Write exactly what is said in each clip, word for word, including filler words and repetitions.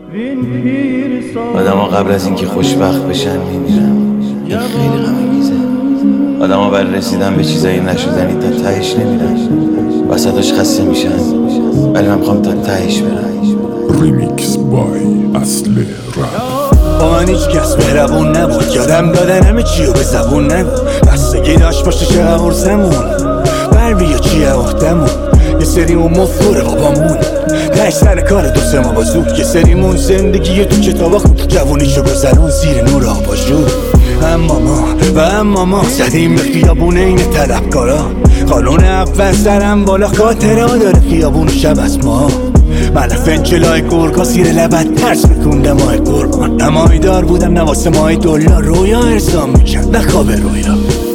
آدم ها قبل از اینکه خوشبخت بشن میمیرن. این خیلی غم‌انگیزه. آدم ها برای رسیدن به چیزایی نشدنی تا تهش نمیرن، وسطش خسته میشن، ولی من میخوام تا تهش برم. ریمیکس بای اصل رپ. با من هیچ کس مهربون نبود، یادم دادن همه چیو به زبون نگو. بستگی داشت باشه چه عرضمون بر بیا چیه اختمون. یه سریمون مفهور بابامون تش سر کار دو سه ما با زود. یه سریمون زندگی تو کتابا خود جوونیشو گذرون زیر نور آباژور. اما ما و اما ما زدیم به خیابون این طلبکارا. قانون اول سرم بالا خاطره ها داره خیابون شب از ما. من فنچلای گرگا سیر لبت ترس میکونده ماه قربان. نمایی دار بودم نواسه ماه دلار رویا ارسام میکرد نه خواب رویا.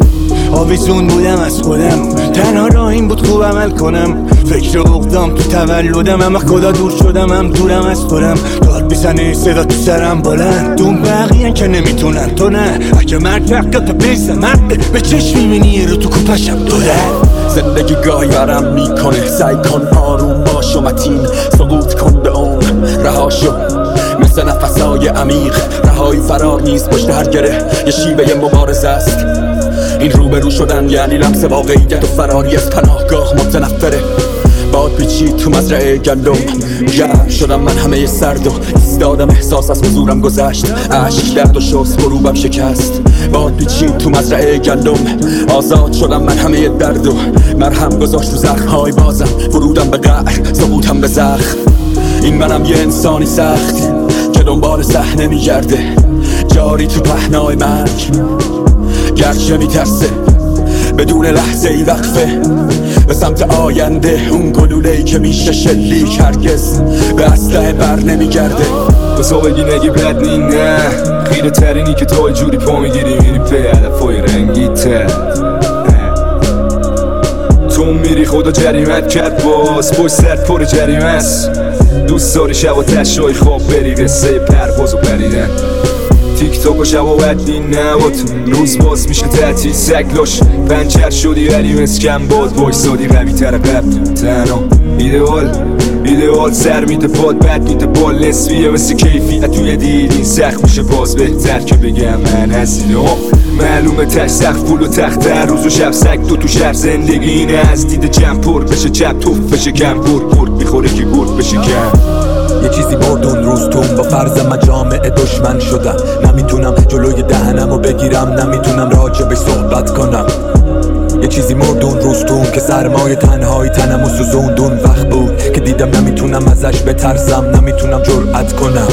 آویزون بودم از خودم، تنها راه این بود خوب عمل کنم. فکر اقدام تو تولدم، اما خدا دور شدم هم دورم از خودم. داد بیزنه صدا تو سرم بلند، دون بقیهن که نمیتونن تو نه. اگه مرد حقیقت بیسه مرد به چشم میبینی رو تو کوپشم دوره. زندگی گاهی برم میکنه، سعی کن آروم باش و متین. سقوط کن به اون رهاشو مثل نفسای عمیق. رهایی فرار نیست پشت هر گره، یه شیوه مبارزه است. این روبرو شدن یعنی لمس واقعیت و فراری از پناهگاه متنفره. باد پیچید تو مزرعه گندم، گرم شدم من همه سرد و ایستادم. احساس از حضورم گذشت، عشق درد و شست غروبم شکست. باد پیچید تو مزرعه گندم، آزاد شدم من همه درد و مرهم گذاشت تو زخم‌های بازم. ورودم به قهر، سقوطم به زخم. این منم یه انسانی سخت که دنبال صحنه میگرده، جاری تو پهنای مرگ. گرچه میترسه بدون لحظه ای وقفه به سمت آینده. اون گلوله‌ای که میشه شلیک هرگز به اسلحه بر نمیگرده. تو تو بگی نگی بد نی نه، خیره ترینی که تو جوری پا میگیری میری پی هدفای رنگی تر. تو میری خدا جریمت کرد باز، پشت سر پر جریمه است. دوست داری شب و تشای خواب بری قصه پرواز و پریدن. تیک تاک و شب و بدی نباد، روز باز میشه تعطیل سگلاش. پنچر شدی ولی مسکن باد، وایسادی قوی تر قبل تنها. ایدئال ایدئال سر میده پاد، بد میده بال نصفیه مثل کیفیت توی دیدین. سخت میشه باز بهتر که بگم من هستین. معلومه تش سخت پول و تخت هر روز و شب سگ تو تو شهر زندگی اینه. از دید جمع پر بشه چپ توف بشه کم پر پر میخوره که برد بشه کم. یه چیزی برد اون روز تون، با فرض مجامع دشمن شدم. نمیتونم جلوی دهنمو بگیرم، نمیتونم راجبش صحبت کنم. یه چیزی مرد اون روز تون که سرمایه تنهایی تنمو سوزوندون. وقت بود که دیدم نمیتونم ازش بترسم، نمیتونم جرأت کنم.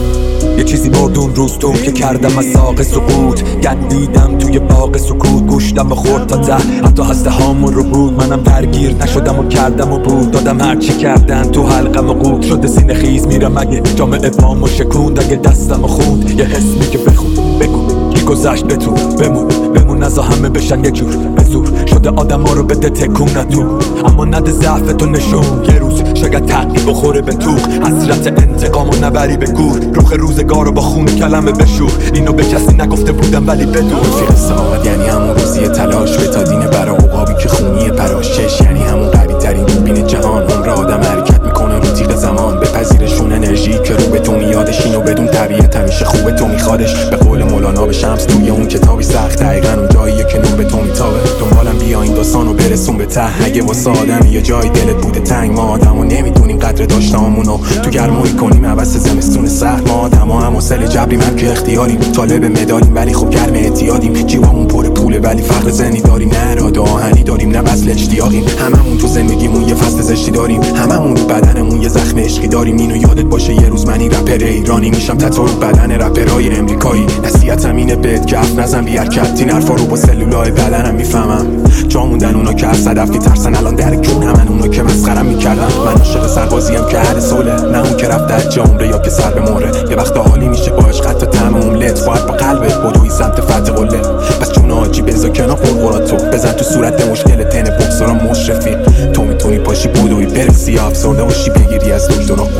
یه چیزی مرد اون روز تون که کردم از ساق سقوط. گندیدم توی باغ سکوت، گوشتم و خورد تا ته حتی هسته هامون رو بود. منم درگیر نشدم و کردم و بود دادم هرچی کردن تو حلقم و قود. شده سینه خیز میرم اگه جامعه پامو شکوند، اگه دستم و خوند. یه حس میگه بخون بگو کی گذشت به تو بمون بمون نزا همه بشن یه جور به زور. شده آدم ها رو بده تکون تو، اما نده ضعف تو نشون. یه روز شاید تقیی بخوره به تو، حسرت انتقام و نبری به گور. روخ روزگار رو با خون کلمه بشور، اینو به کسی نگفته بودم ولی بدون. رفیق سماوت یعنی همون روزی تلاش، بتادین برا عقابی که خونی پراشش. یعنی همون قوی ترین دوربین جهان، عمر آدم حرکت میکنه رو تیغ زمان. به پذیرشون انرژی که رو به تو میادش، اینو بدون طبیعت همیشه خوبه تو میخوادش. به قول مولانا به شمس توی اون کتابی سخت، دقیقاً اون جاییه که نور به تو میتابه. دنبالم بیا این داستانو برسون به ته، اگه واسه آدمی یه جای دلت بوده تنگ. ما آدمو نمیدونیم قدر داشتامونو تو گرمایی کنیم عوض زمستون سخت. ما آدما هم وصل جبریم هم که اختیاریم، طالب مدالیم ولی خب گرم اعتیادیم. جیبامون پر پوله ولی فقر زنی داریم، نه اراده آهنی داریم نه وصل اشتیاقیم. هممون تو زندگیمون یه فصل زشتی داریم، هممون رو بدنمون یه زخم عشقی داریم. اینو یادت باشه یه روز منی رپر ایرانی میشم تتو رو بدن رپرای امریکایی. نصیحتم اینه بهت که حرف نزن بی حرکت، این حرفا رو با سلولای بدنم میفهمم. جا موندن اونا که از صدف میترسن، الان در کون همن اونا که مسخرم میکردن. من عاشق سربازیم که اهل صلح، نه اون که رفته از جا عمره یا که سر به مهره. یه وقت حالی میشه با عشق حتی طعم املت، باید با قلبت بدوی سمت فتح قله. پس جون حاجی بذار کنار قرقراتو، بزن تو صورت مشکل تن بکسورا مشرفی. تو میتونی پاشی بدوی برسی افسرده باشی بگیری از دکترا